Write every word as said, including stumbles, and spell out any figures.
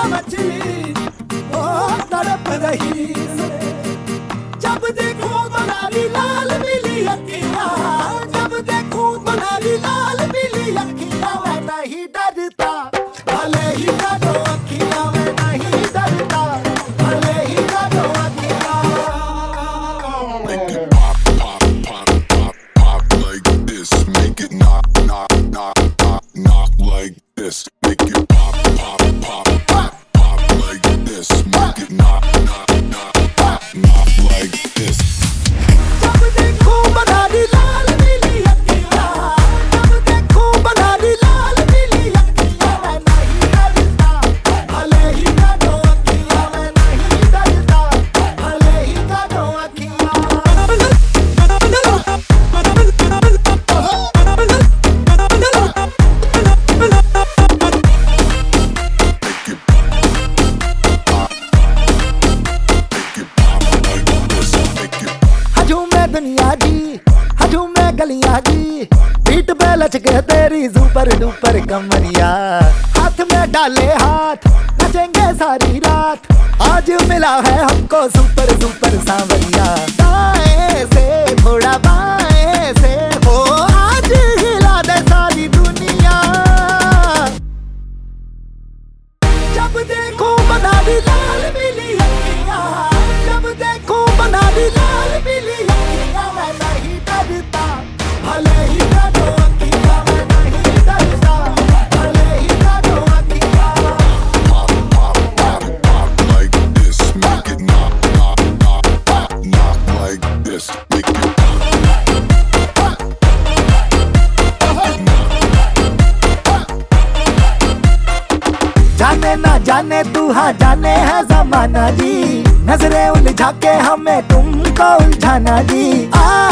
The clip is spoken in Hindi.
मछली ओ तड़प रही से। जब देखो बनारी लाल पीली अखियां, जब देखो बनारी लाल पीली अखियां, मैं नहीं डरता भले ही काटो अखियां, मैं नहीं डरता भले ही काटो अखियां। Make it pop, pop, pop, pop, pop like this. Make it knock, knock, knock, knock, knock like this. Make it pop, pop, pop, pop, pop like this. Make it knock, knock, knock, knock, knock like this. जब देखो बनारी लाल पीली अखियां, जब देखो बनारी लाल पीली अखियां, मैं नहीं डरता भले ही काटो अखियां, मैं नहीं डरता भले ही काटो अखियां। हजू मैं दुनिया जी, हजू मैं गलियां जी, पीठ पे लचके तेरी सुपर डुपर कमरिया। हाथ में डाले हाथ नचेंगे सारी रात, आज मिला है हमको सुपर सुपर सांवरिया। दाएं से थोड़ा बाएं से हो, आज हिला दे सारी दुनिया। जब देखो बनारी लाल पीली अखियां, जब देखो बनारी लाल पीली अखियां, मैं नहीं डरता भले ही काटो अखियां, मैं नहीं डरता भले ही काटो अखियां। Pop, pop, pop, pop like this. Make it knock, knock, knock, knock, knock like this. Make it जाने ना जाने तू हाँ जाने है जमाना जी, नजरें उलझा के हमें तुमको उलझाना जी। आ